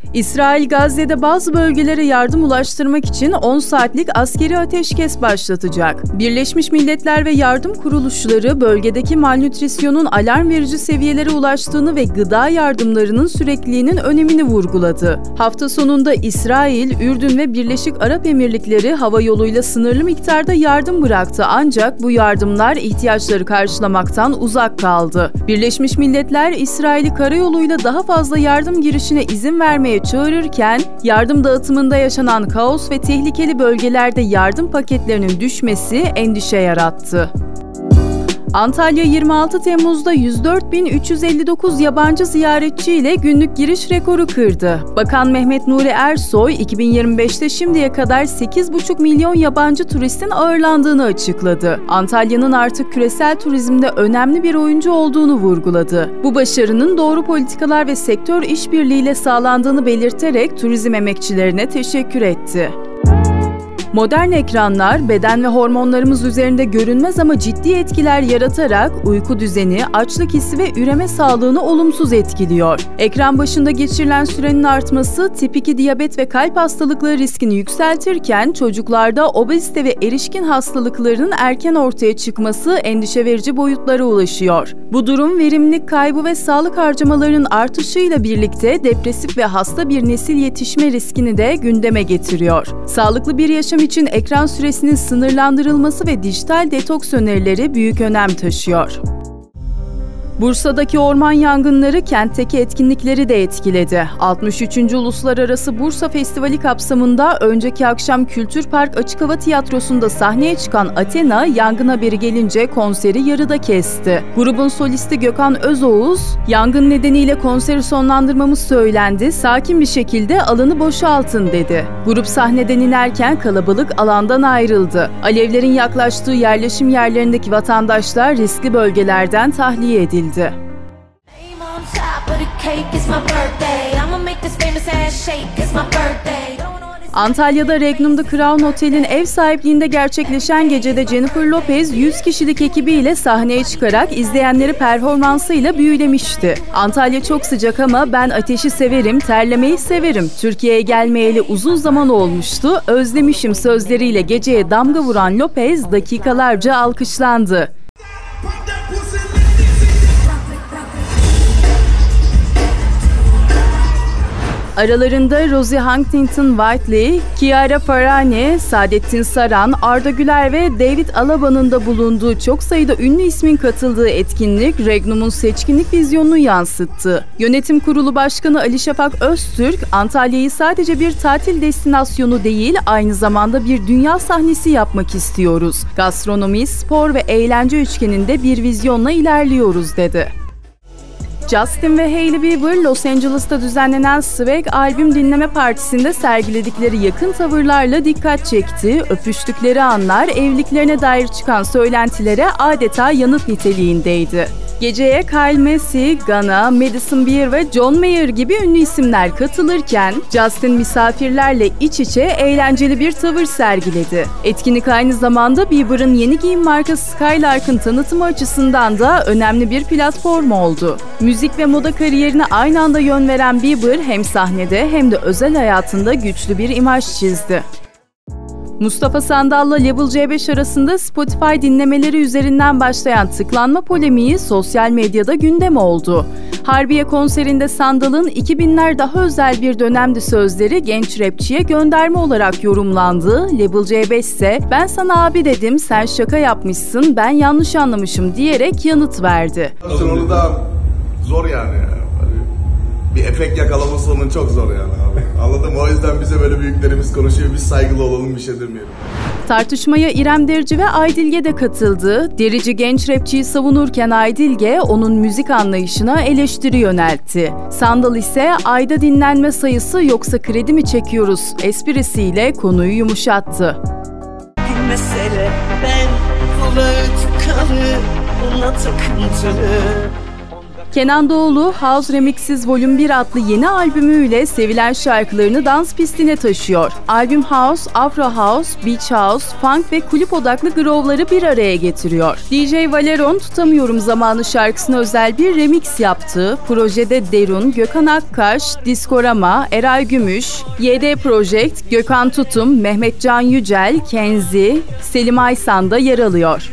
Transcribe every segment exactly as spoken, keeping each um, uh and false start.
İsrail, Gazze'de bazı bölgelere yardım ulaştırmak için on saatlik askeri ateşkes başlatacak. Birleşmiş Milletler ve yardım kuruluşları bölgedeki malnütrisyonun alarm verici seviyelere ulaştığını ve gıda yardımlarının sürekliliğinin önemini vurguladı. Hafta sonunda İsrail, Ürdün ve Birleşik Arap Emirlikleri hava yoluyla sınırlı miktarda yardım bıraktı, ancak bu yardımlar ihtiyaçları karşılamaktan uzak kaldı. Birleşmiş Milletler, İsrail'i karayoluyla daha fazla yardım girişine izin vermeye çağırırken, yardım dağıtımında yaşanan kaos ve tehlikeli bölgelerde yardım paketlerinin düşmesi endişe yarattı. Antalya yirmi altı Temmuz'da yüz dört bin üç yüz elli dokuz yabancı ziyaretçi ile günlük giriş rekoru kırdı. Bakan Mehmet Nuri Ersoy, iki bin yirmi beşte şimdiye kadar sekiz buçuk milyon yabancı turistin ağırlandığını açıkladı. Antalya'nın artık küresel turizmde önemli bir oyuncu olduğunu vurguladı. Bu başarının doğru politikalar ve sektör işbirliğiyle sağlandığını belirterek turizm emekçilerine teşekkür etti. Modern ekranlar, beden ve hormonlarımız üzerinde görünmez ama ciddi etkiler yaratarak uyku düzeni, açlık hissi ve üreme sağlığını olumsuz etkiliyor. Ekran başında geçirilen sürenin artması, tip iki diyabet ve kalp hastalıkları riskini yükseltirken, çocuklarda obezite ve erişkin hastalıklarının erken ortaya çıkması endişe verici boyutlara ulaşıyor. Bu durum, verimlilik kaybı ve sağlık harcamalarının artışıyla birlikte depresif ve hasta bir nesil yetişme riskini de gündeme getiriyor. Sağlıklı bir yaşam için ekran süresinin sınırlandırılması ve dijital detoks önerileri büyük önem taşıyor. Bursa'daki orman yangınları kentteki etkinlikleri de etkiledi. altmış üçüncü Uluslararası Bursa Festivali kapsamında önceki akşam Kültür Park Açık Hava Tiyatrosu'nda sahneye çıkan Athena, yangın haberi gelince konseri yarıda kesti. Grubun solisti Gökhan Özoğuz, "Yangın nedeniyle konseri sonlandırmamız söylendi, sakin bir şekilde alanı boşaltın" dedi. Grup sahneden inerken kalabalık alandan ayrıldı. Alevlerin yaklaştığı yerleşim yerlerindeki vatandaşlar riskli bölgelerden tahliye edildi. Antalya'da Regnum'da Crown Otel'in ev sahipliğinde gerçekleşen gecede Jennifer Lopez yüz kişilik ekibiyle sahneye çıkarak izleyenleri performansıyla büyülemişti. "Antalya çok sıcak ama ben ateşi severim, terlemeyi severim. Türkiye'ye gelmeyeli uzun zaman olmuştu, özlemişim" sözleriyle geceye damga vuran Lopez dakikalarca alkışlandı. Aralarında Rosie Huntington-Whiteley, Chiara Ferragni, Saadettin Saran, Arda Güler ve David Alaba'nın da bulunduğu çok sayıda ünlü ismin katıldığı etkinlik, Regnum'un seçkinlik vizyonunu yansıttı. Yönetim Kurulu Başkanı Ali Şafak Öztürk, Antalya'yı sadece bir tatil destinasyonu değil, aynı zamanda bir dünya sahnesi yapmak istiyoruz. Gastronomi, spor ve eğlence üçgeninde bir vizyonla ilerliyoruz, dedi. Justin ve Hailey Bieber, Los Angeles'ta düzenlenen Swag albüm dinleme partisinde sergiledikleri yakın tavırlarla dikkat çekti. Öpüştükleri anlar evliliklerine dair çıkan söylentilere adeta yanıt niteliğindeydi. Geceye Kyle Messi, Ghana, Madison Beer ve John Mayer gibi ünlü isimler katılırken, Justin misafirlerle iç içe eğlenceli bir tavır sergiledi. Etkinlik aynı zamanda Bieber'ın yeni giyim markası Skylark'ın tanıtımı açısından da önemli bir platform oldu. Müzik ve moda kariyerine aynı anda yön veren Bieber, hem sahnede hem de özel hayatında güçlü bir imaj çizdi. Mustafa Sandal'la Level C beş arasında Spotify dinlemeleri üzerinden başlayan tıklanma polemiği sosyal medyada gündem oldu. Harbiye konserinde Sandal'ın iki binler daha özel bir dönemdi sözleri genç rapçiye gönderme olarak yorumlandı. Level C beş ise "Ben sana abi dedim, sen şaka yapmışsın, ben yanlış anlamışım" diyerek yanıt verdi. Onu da zor yani. Bir efekt yakalaması onun çok zor yani abi. Anladım. O yüzden bize böyle büyüklerimiz konuşuyor. Biz saygılı olalım, bir şey demeyelim. Tartışmaya İrem Derici ve Aydilge de katıldı. Derici genç rapçiyi savunurken Aydilge onun müzik anlayışına eleştiri yöneltti. Sandal ise "Ayda dinlenme sayısı yoksa kredi mi çekiyoruz" esprisiyle konuyu yumuşattı. Bir mesele ben kulağı tıkalı, buna takıntılı. Kenan Doğulu, House Remixes Volume bir adlı yeni albümüyle sevilen şarkılarını dans pistine taşıyor. Albüm House, Afro House, Beach House, Funk ve kulüp odaklı groove'ları bir araya getiriyor. D J Valeron, Tutamıyorum Zamanı şarkısına özel bir remix yaptı. Projede Derun, Gökhan Akkaş, Diskorama, Eray Gümüş, Y D Project, Gökhan Tutum, Mehmetcan Yücel, Kenzi, Selim Aysan da yer alıyor.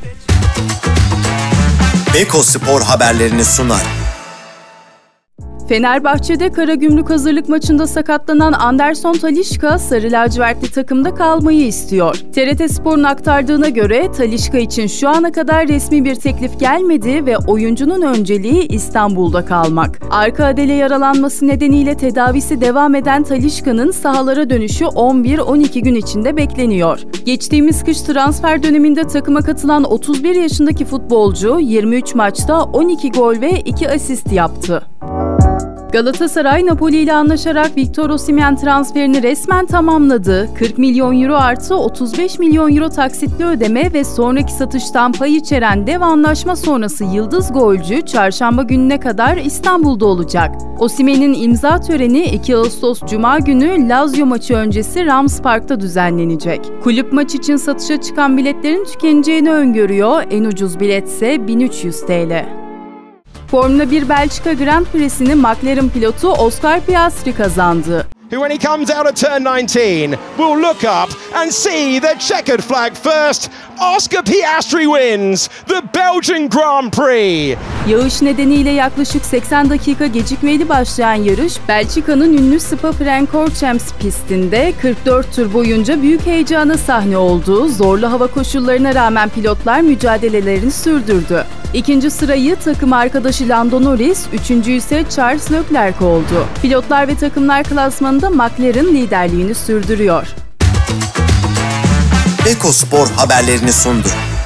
Beko Spor haberlerini sunar. Fenerbahçe'de Karagümrük hazırlık maçında sakatlanan Anderson Talisca, Sarı Lacivertli takımda kalmayı istiyor. T R T Spor'un aktardığına göre Talisca için şu ana kadar resmi bir teklif gelmedi ve oyuncunun önceliği İstanbul'da kalmak. Arka adele yaralanması nedeniyle tedavisi devam eden Talisca'nın sahalara dönüşü on bir on iki gün içinde bekleniyor. Geçtiğimiz kış transfer döneminde takıma katılan otuz bir yaşındaki futbolcu yirmi üç maçta on iki gol ve iki asist yaptı. Galatasaray, Napoli ile anlaşarak Victor Osimhen transferini resmen tamamladı. kırk milyon euro artı otuz beş milyon euro taksitli ödeme ve sonraki satıştan pay içeren dev anlaşma sonrası yıldız golcü çarşamba gününe kadar İstanbul'da olacak. Osimhen'in imza töreni iki Ağustos Cuma günü Lazio maçı öncesi Rams Park'ta düzenlenecek. Kulüp maç için satışa çıkan biletlerin tükeneceğini öngörüyor. En ucuz biletse bin üç yüz TL. Formula bir Belçika Grand Prix'sini McLaren pilotu Oscar Piastri kazandı. Who, when he comes out of turn nineteen, will look up and see the checkered flag first. Oscar Piastri wins the Belgian Grand Prix. Yağış nedeniyle yaklaşık seksen dakika gecikmeli başlayan yarış, Belçika'nın ünlü Spa-Francorchamps pistinde kırk dört tur boyunca büyük heyecana sahne oldu. Zorlu hava koşullarına rağmen pilotlar mücadelelerini sürdürdü. İkinci sırayı takım arkadaşı Lando Norris, üçüncü ise Charles Leclerc oldu. Pilotlar ve takımlar klasmanında McLaren liderliğini sürdürüyor. Beko Spor haberlerini sundu.